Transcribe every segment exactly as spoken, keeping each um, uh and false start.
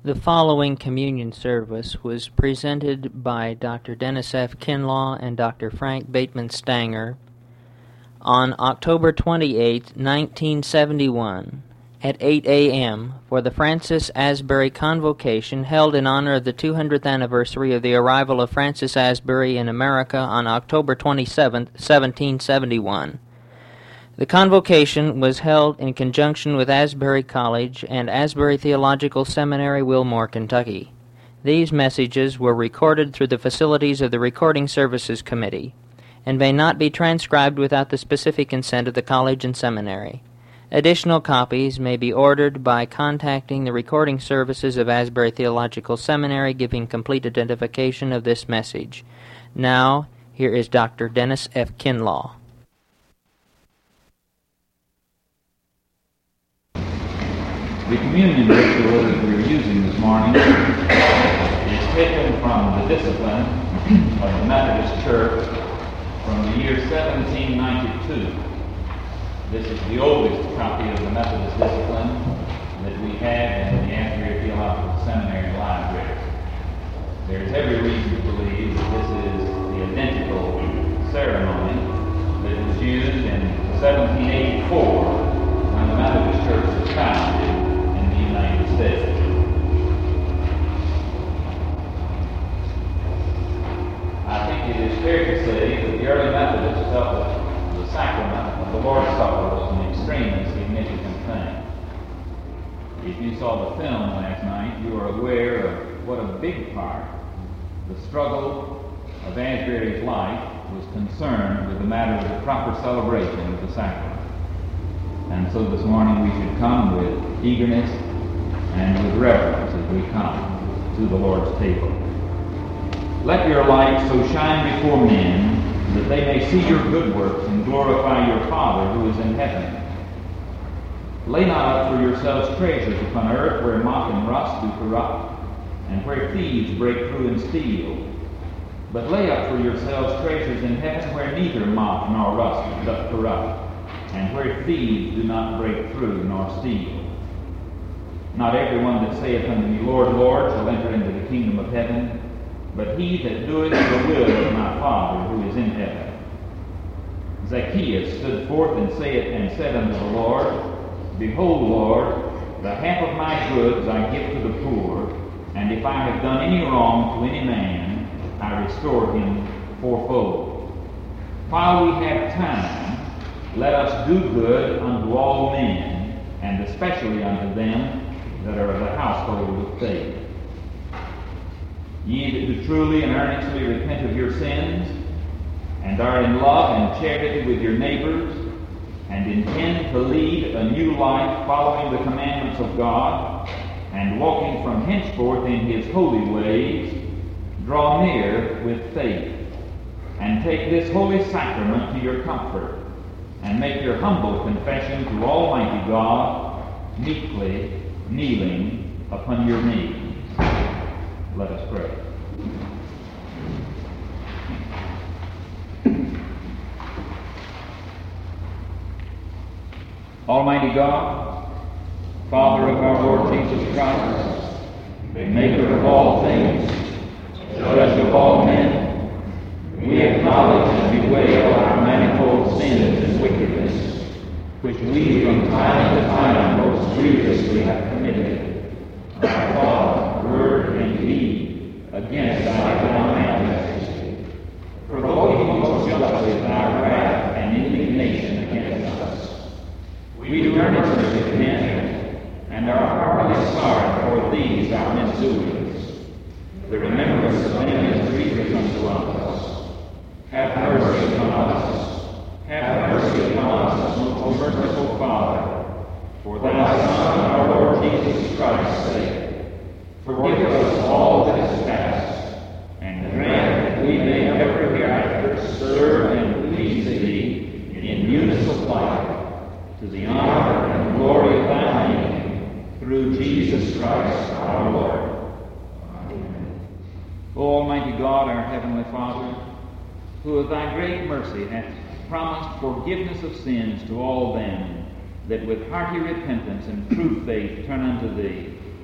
The following communion service was presented by Doctor Dennis F. Kinlaw and Doctor Frank Bateman Stanger on October twenty-eighth, nineteen seventy-one, at eight a.m. for the Francis Asbury Convocation held in honor of the two hundredth anniversary of the arrival of Francis Asbury in America on October twenty-seventh, seventeen seventy-one. The convocation was held in conjunction with Asbury College and Asbury Theological Seminary, Wilmore, Kentucky. These messages were recorded through the facilities of the Recording Services Committee and may not be transcribed without the specific consent of the college and seminary. Additional copies may be ordered by contacting the Recording Services of Asbury Theological Seminary, giving complete identification of this message. Now, here is Doctor Dennis F. Kinlaw. The communion ritual that we're using this morning is taken from the discipline of the Methodist Church from the year seventeen ninety-two. This is the oldest copy of the Methodist discipline that we have in the Asbury Theological Seminary library. There's every reason to believe that this is the identical ceremony that was used in seventeen eighty-four when the Methodist Church was founded in the United States. I think it is fair to say that the early Methodists felt that the sacrament of the Lord's Supper was an extremely significant thing. If you saw the film last night, you are aware of what a big part the struggle of Asbury's life was concerned with the matter of the proper celebration of the sacrament. And so this morning we should come with eagerness and with reverence as we come to the Lord's table. Let your light so shine before men that they may see your good works and glorify your Father who is in heaven. Lay not up for yourselves treasures upon earth where moth and rust do corrupt, and where thieves break through and steal. But lay up for yourselves treasures in heaven where neither moth nor rust doth corrupt, and where thieves do not break through nor steal. Not everyone that saith unto me, Lord, Lord, shall enter into the kingdom of heaven, but he that doeth the will of my Father who is in heaven. Zacchaeus stood forth and saith and said unto the Lord, Behold, Lord, the half of my goods I give to the poor, and if I have done any wrong to any man, I restore him fourfold. While we have time, let us do good unto all men, and especially unto them that are of the household of faith. Ye that do truly and earnestly repent of your sins, and are in love and charity with your neighbors, and intend to lead a new life following the commandments of God, and walking from henceforth in his holy ways, draw near with faith, and take this holy sacrament to your comfort, and make your humble confession to Almighty God, meekly kneeling upon your knees. Let us pray. Almighty God, Father of our Lord Jesus Christ, maker of all things, judge of all men, we acknowledge and bewail our manifold sins and wickedness, which we from time to time most grievously have committed, by thought, word, and deed, against thy divine majesty, provoking most justly thy wrath and indignation against us. We do earnestly repent, and are heartily sorry for these our misdoings, the remembrance of them is grievous unto us. Have mercy upon us. Have mercy upon us, O merciful Father, for thy Son, our Lord Jesus Christ's sake. Forgive us all that is past, and grant that we may ever hereafter serve and please thee in newness of life, to the honor and glory of thy name, through Jesus Christ our Lord. Amen. O Almighty God, our Heavenly Father, who of thy great mercy hath promised forgiveness of sins to all them that with hearty repentance and true faith turn unto thee,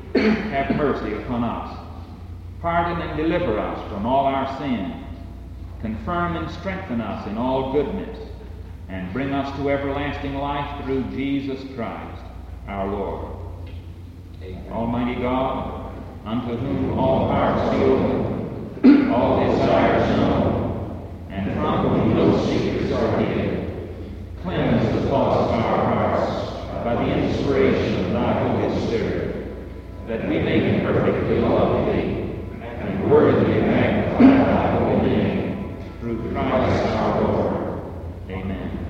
have mercy upon us. Pardon and deliver us from all our sins. Confirm and strengthen us in all goodness, and bring us to everlasting life through Jesus Christ, our Lord. Amen. Almighty God, unto whom all hearts yield, all desires known, and from whom no secrets are hidden, cleanse the thoughts of our hearts by the inspiration of thy Holy Spirit, that we may perfectly love thee, and worthily magnify thy holy name, through Christ our Lord. Amen.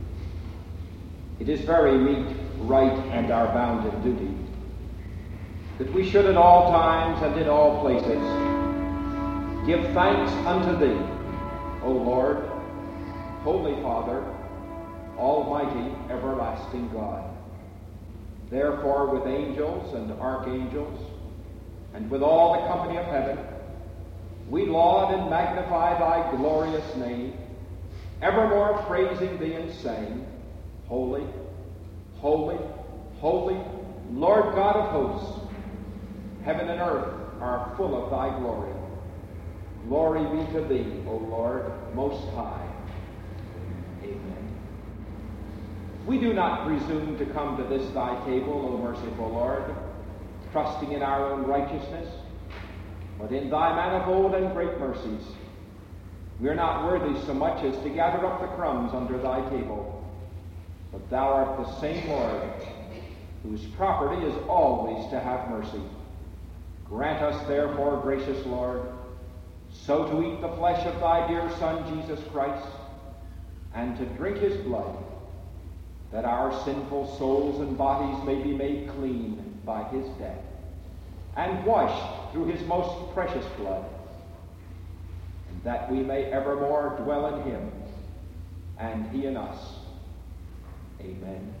It is very meet, right, and our bounden duty that we should at all times and in all places give thanks unto thee, O Lord, Holy Father, Almighty, everlasting God. Therefore, with angels and archangels, and with all the company of heaven, we laud and magnify thy glorious name, evermore praising thee and saying, Holy, holy, holy, Lord God of hosts, heaven and earth are full of thy glory. Glory be to thee, O Lord, most high. Amen. We do not presume to come to this thy table, O merciful Lord, trusting in our own righteousness, but in thy manifold and great mercies. We are not worthy so much as to gather up the crumbs under thy table, but thou art the same Lord, whose property is always to have mercy. Grant us, therefore, gracious Lord, so to eat the flesh of thy dear Son, Jesus Christ, and to drink his blood, that our sinful souls and bodies may be made clean by his death, and washed through his most precious blood, and that we may evermore dwell in him, and he in us. Amen.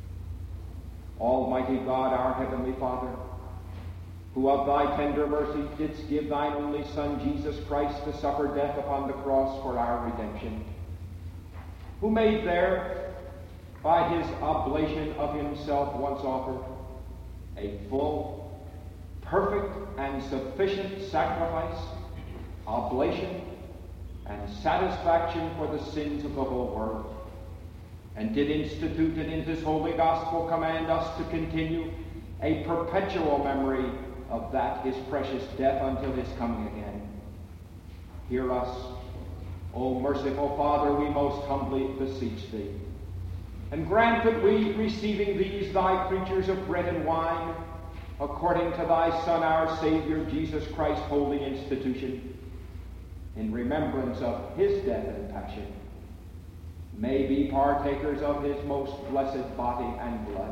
Almighty God, our heavenly Father, who of thy tender mercy didst give thine only Son, Jesus Christ, to suffer death upon the cross for our redemption, who made there, by his oblation of himself once offered, a full, perfect, and sufficient sacrifice, oblation, and satisfaction for the sins of the whole world, and did institute and in his holy gospel command us to continue a perpetual memory of that his precious death until his coming again. Hear us, O merciful Father, we most humbly beseech thee, and grant that we, receiving these thy creatures of bread and wine, according to thy Son, our Savior, Jesus Christ, holy institution, in remembrance of his death and passion, may be partakers of his most blessed body and blood,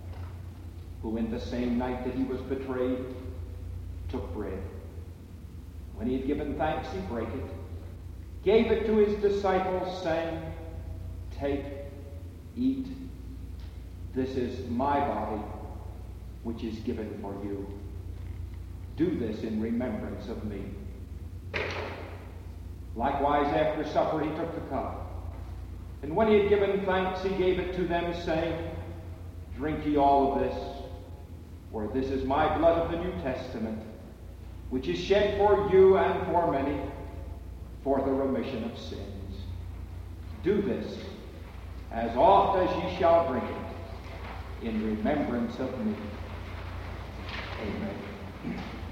who in the same night that he was betrayed took bread. When he had given thanks, he brake it, gave it to his disciples, saying, Take, eat, this is my body, which is given for you. Do this in remembrance of me. Likewise, after supper, he took the cup, and when he had given thanks, he gave it to them, saying, Drink ye all of this, for this is my blood of the New Testament, which is shed for you and for many, for the remission of sins. Do this, as oft as ye shall drink it, in remembrance of me. Amen.